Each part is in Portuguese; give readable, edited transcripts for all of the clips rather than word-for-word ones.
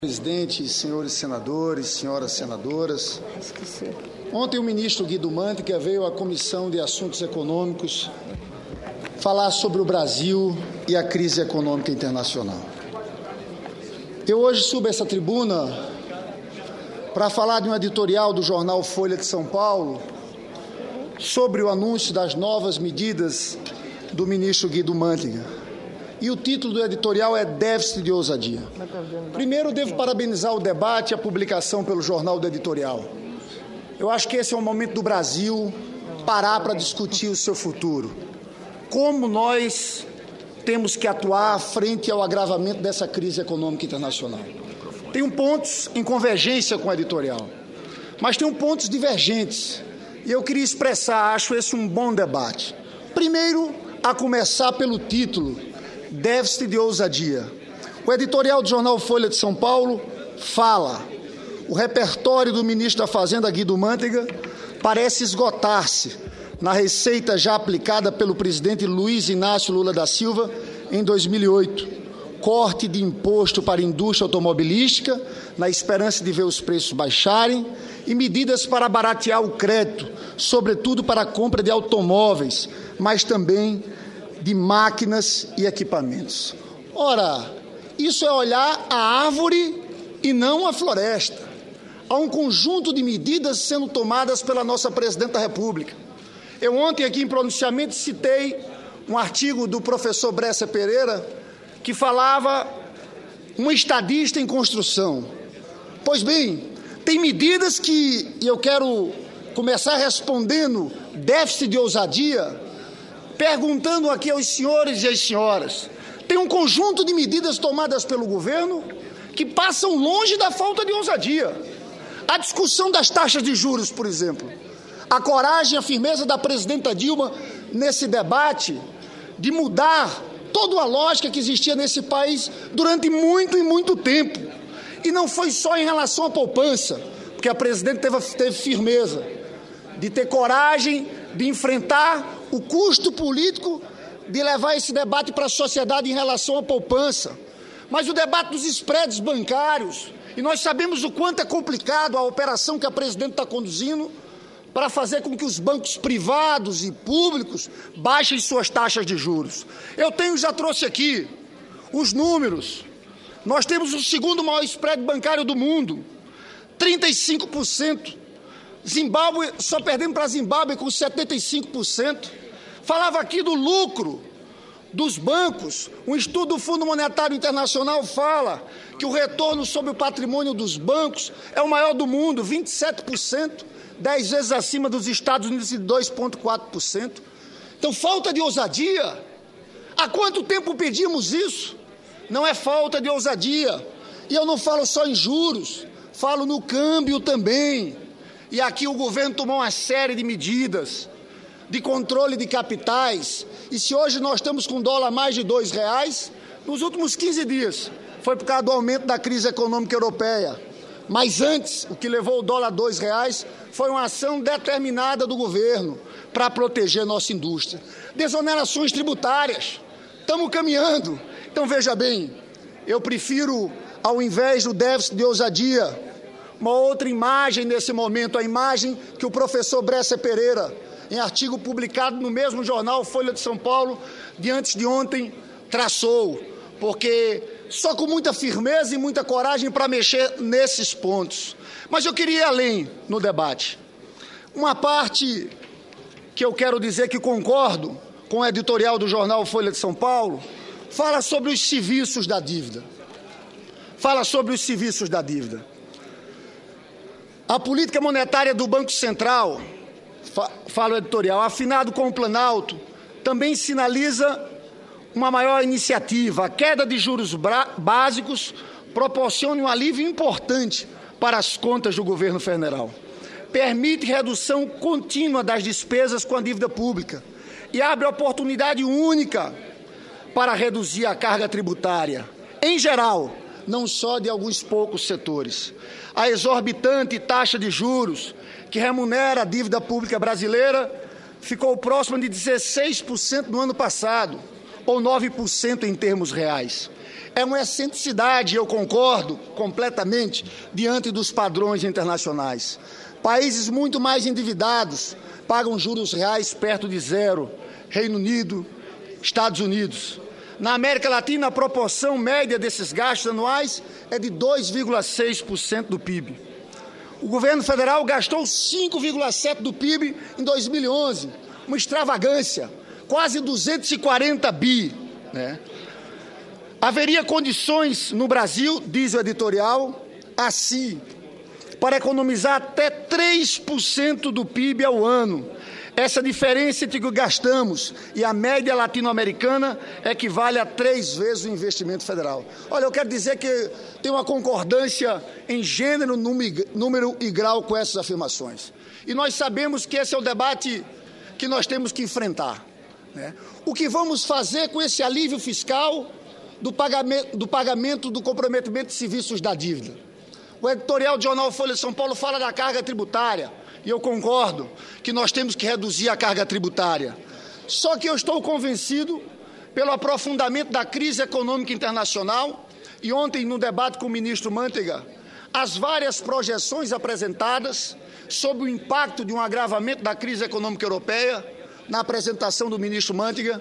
Presidente, senhores senadores, senhoras senadoras, ontem o ministro Guido Mantega veio à Comissão de Assuntos Econômicos falar sobre o Brasil e a crise econômica internacional. Eu hoje subo essa tribuna para falar de um editorial do jornal Folha de São Paulo sobre o anúncio das novas medidas do ministro Guido Mantega. E o título do editorial é Déficit de Ousadia. Primeiro, devo parabenizar o debate e a publicação pelo Jornal do Editorial. Eu acho que esse é o momento do Brasil parar para discutir o seu futuro. Como nós temos que atuar frente ao agravamento dessa crise econômica internacional. Tem pontos em convergência com o editorial, mas tem pontos divergentes. E eu queria expressar, acho esse um bom debate. Primeiro, a começar pelo título, Déficit de ousadia. O editorial do jornal Folha de São Paulo fala: o repertório do ministro da Fazenda, Guido Mantega, parece esgotar-se na receita já aplicada pelo presidente Luiz Inácio Lula da Silva em 2008. Corte de imposto para a indústria automobilística, na esperança de ver os preços baixarem, e medidas para baratear o crédito, sobretudo para a compra de automóveis, mas também de máquinas e equipamentos. Ora, isso é olhar a árvore e não a floresta. Há um conjunto de medidas sendo tomadas pela nossa Presidente da República. Eu ontem aqui em pronunciamento citei um artigo do professor Bresser Pereira que falava um estadista em construção. Pois bem, tem medidas que, e eu quero começar respondendo déficit de ousadia, perguntando aqui aos senhores e às senhoras, tem um conjunto de medidas tomadas pelo governo que passam longe da falta de ousadia. A discussão das taxas de juros, por exemplo. A coragem e a firmeza da presidenta Dilma nesse debate de mudar toda a lógica que existia nesse país durante muito e muito tempo. E não foi só em relação à poupança, porque a presidente teve firmeza de ter coragem de enfrentar o custo político de levar esse debate para a sociedade em relação à poupança, mas o debate dos spreads bancários, e nós sabemos o quanto é complicado a operação que a presidente está conduzindo para fazer com que os bancos privados e públicos baixem suas taxas de juros. Já trouxe aqui os números. Nós temos o segundo maior spread bancário do mundo, 35%. Zimbábue, só perdemos para a Zimbábue com 75%. Falava aqui do lucro dos bancos. Um estudo do Fundo Monetário Internacional fala que o retorno sobre o patrimônio dos bancos é o maior do mundo, 27%, 10 vezes acima dos Estados Unidos de 2,4%. Então, falta de ousadia. Há quanto tempo pedimos isso? Não é falta de ousadia. E eu não falo só em juros, falo no câmbio também. E aqui o governo tomou uma série de medidas de controle de capitais. E se hoje nós estamos com o dólar a mais de R$2, nos últimos 15 dias foi por causa do aumento da crise econômica europeia. Mas antes, o que levou o dólar a R$2 foi uma ação determinada do governo para proteger nossa indústria. Desonerações tributárias. Estamos caminhando. Então, veja bem, eu prefiro, ao invés do déficit de ousadia, uma outra imagem nesse momento, a imagem que o professor Bresser Pereira, em artigo publicado no mesmo jornal Folha de São Paulo, de antes de ontem, traçou, porque só com muita firmeza e muita coragem para mexer nesses pontos. Mas eu queria ir além no debate. Uma parte que eu quero dizer que concordo com o editorial do jornal Folha de São Paulo, fala sobre os serviços da dívida. A política monetária do Banco Central, fala o editorial, afinado com o Planalto, também sinaliza uma maior iniciativa. A queda de juros básicos proporciona um alívio importante para as contas do governo federal. Permite redução contínua das despesas com a dívida pública e abre oportunidade única para reduzir a carga tributária, em geral, não só de alguns poucos setores. A exorbitante taxa de juros que remunera a dívida pública brasileira ficou próxima de 16% no ano passado, ou 9% em termos reais. É uma excentricidade, eu concordo completamente, diante dos padrões internacionais. Países muito mais endividados pagam juros reais perto de zero. Reino Unido, Estados Unidos. Na América Latina, a proporção média desses gastos anuais é de 2,6% do PIB. O governo federal gastou 5,7% do PIB em 2011, uma extravagância, quase 240 bi, né? Haveria condições no Brasil, diz o editorial, assim, para economizar até 3% do PIB ao ano. Essa diferença entre o que gastamos e a média latino-americana equivale a 3 vezes o investimento federal. Olha, eu quero dizer que tem uma concordância em gênero, número e grau com essas afirmações. E nós sabemos que esse é o debate que nós temos que enfrentar, né? O que vamos fazer com esse alívio fiscal do pagamento do comprometimento de serviços da dívida? O editorial do jornal Folha de São Paulo fala da carga tributária, e eu concordo que nós temos que reduzir a carga tributária. Só que eu estou convencido, pelo aprofundamento da crise econômica internacional, e ontem, no debate com o ministro Manteiga, as várias projeções apresentadas sobre o impacto de um agravamento da crise econômica europeia, na apresentação do ministro Manteiga,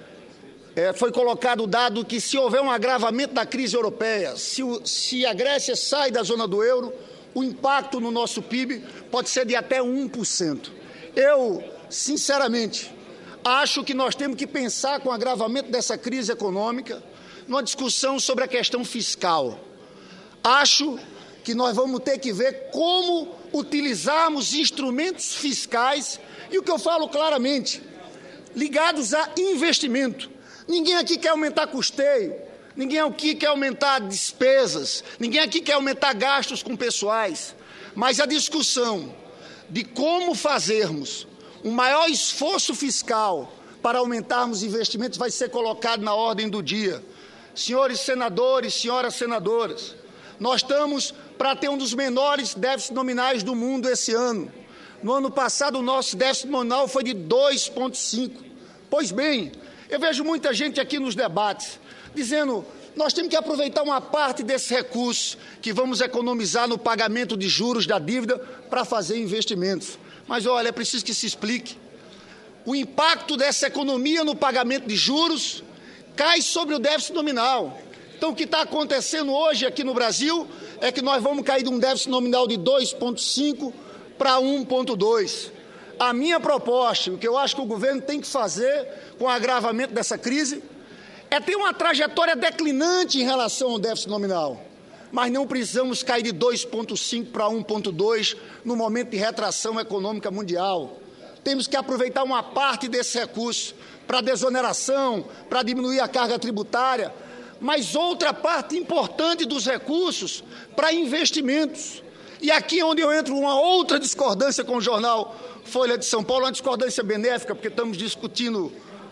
foi colocado o dado que, se houver um agravamento da crise europeia, se a Grécia sai da zona do euro, o impacto no nosso PIB pode ser de até 1%. Eu, sinceramente, acho que nós temos que pensar com o agravamento dessa crise econômica numa discussão sobre a questão fiscal. Acho que nós vamos ter que ver como utilizarmos instrumentos fiscais, e o que eu falo claramente, ligados a investimento. Ninguém aqui quer aumentar custeio, ninguém aqui quer aumentar despesas, ninguém aqui quer aumentar gastos com pessoais, mas a discussão de como fazermos um maior esforço fiscal para aumentarmos investimentos vai ser colocado na ordem do dia. Senhores senadores, senhoras senadoras, nós estamos para ter um dos menores déficits nominais do mundo esse ano. No ano passado, o nosso déficit nominal foi de 2,5%. Pois bem, eu vejo muita gente aqui nos debates dizendo: nós temos que aproveitar uma parte desse recurso que vamos economizar no pagamento de juros da dívida para fazer investimentos. Mas, olha, é preciso que se explique. O impacto dessa economia no pagamento de juros cai sobre o déficit nominal. Então, o que está acontecendo hoje aqui no Brasil é que nós vamos cair de um déficit nominal de 2,5% para 1,2%. A minha proposta, o que eu acho que o governo tem que fazer com o agravamento dessa crise, é ter uma trajetória declinante em relação ao déficit nominal. Mas não precisamos cair de 2,5% para 1,2% no momento de retração econômica mundial. Temos que aproveitar uma parte desse recurso para desoneração, para diminuir a carga tributária, mas outra parte importante dos recursos para investimentos. E aqui é onde eu entro uma outra discordância com o jornal Folha de São Paulo, uma discordância benéfica, porque estamos discutindo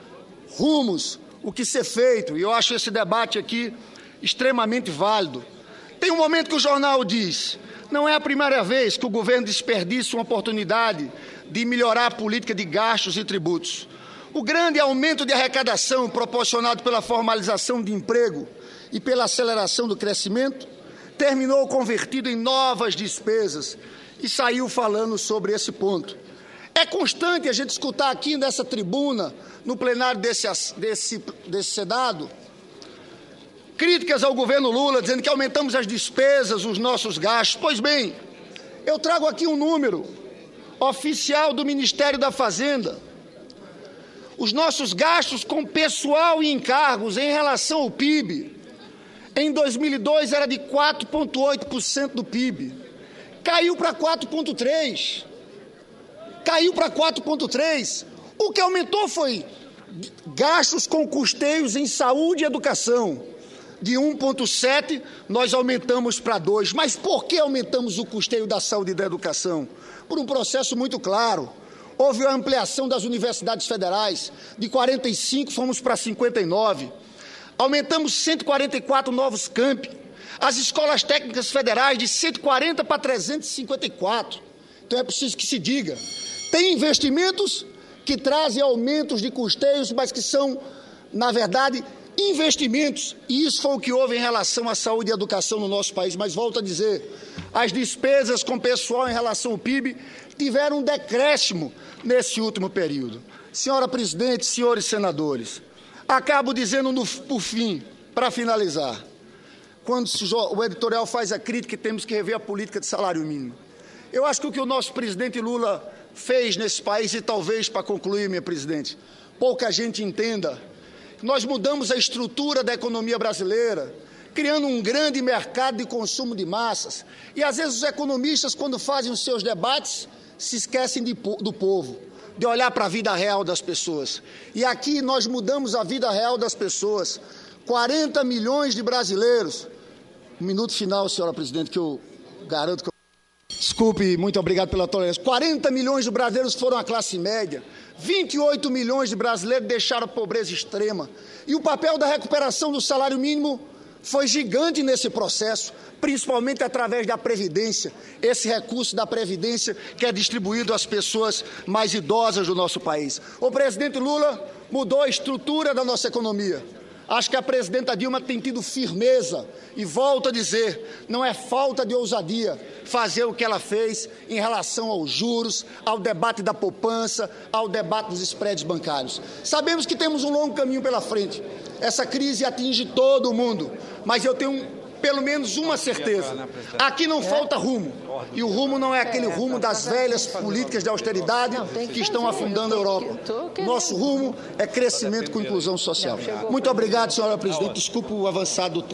rumos, o que ser feito, e eu acho esse debate aqui extremamente válido. Tem um momento que o jornal diz: não é a primeira vez que o governo desperdiça uma oportunidade de melhorar a política de gastos e tributos. O grande aumento de arrecadação proporcionado pela formalização de emprego e pela aceleração do crescimento terminou convertido em novas despesas, e saiu falando sobre esse ponto. É constante a gente escutar aqui nessa tribuna, no plenário desse Senado, críticas ao governo Lula, dizendo que aumentamos as despesas, os nossos gastos. Pois bem, eu trago aqui um número oficial do Ministério da Fazenda. Os nossos gastos com pessoal e encargos em relação ao PIB, em 2002 era de 4,8% do PIB. Caiu para 4,3%. Caiu para 4,3%. O que aumentou foi gastos com custeios em saúde e educação. De 1,7% nós aumentamos para 2%. Mas por que aumentamos o custeio da saúde e da educação? Por um processo muito claro. Houve a ampliação das universidades federais. De 45 fomos para 59. Aumentamos 144 novos campi. As escolas técnicas federais de 140 para 354. Então é preciso que se diga. Tem investimentos que trazem aumentos de custeios, mas que são, na verdade, investimentos, e isso foi o que houve em relação à saúde e educação no nosso país, mas volto a dizer, as despesas com pessoal em relação ao PIB tiveram um decréscimo nesse último período. Senhora presidente, senhores senadores, acabo dizendo por fim, para finalizar, quando o editorial faz a crítica que temos que rever a política de salário mínimo. Eu acho que o que o nosso presidente Lula fez nesse país, e talvez para concluir, minha presidente, pouca gente entenda, nós mudamos a estrutura da economia brasileira, criando um grande mercado de consumo de massas. E às vezes os economistas, quando fazem os seus debates, se esquecem do povo, de olhar para a vida real das pessoas. E aqui nós mudamos a vida real das pessoas. 40 milhões de brasileiros. Um minuto final, senhora presidente, que eu garanto que eu... Desculpe, muito obrigado pela tolerância. 40 milhões de brasileiros foram a classe média. 28 milhões de brasileiros deixaram a pobreza extrema. E o papel da recuperação do salário mínimo foi gigante nesse processo, principalmente através da Previdência, esse recurso da Previdência que é distribuído às pessoas mais idosas do nosso país. O presidente Lula mudou a estrutura da nossa economia. Acho que a presidenta Dilma tem tido firmeza e volto a dizer, não é falta de ousadia fazer o que ela fez em relação aos juros, ao debate da poupança, ao debate dos spreads bancários. Sabemos que temos um longo caminho pela frente. Essa crise atinge todo o mundo, mas eu tenho pelo menos uma certeza. Aqui não falta rumo. E o rumo não é aquele rumo das velhas políticas de austeridade que estão afundando a Europa. Nosso rumo é crescimento com inclusão social. Muito obrigado, senhora presidente. Desculpe o avançado do tempo.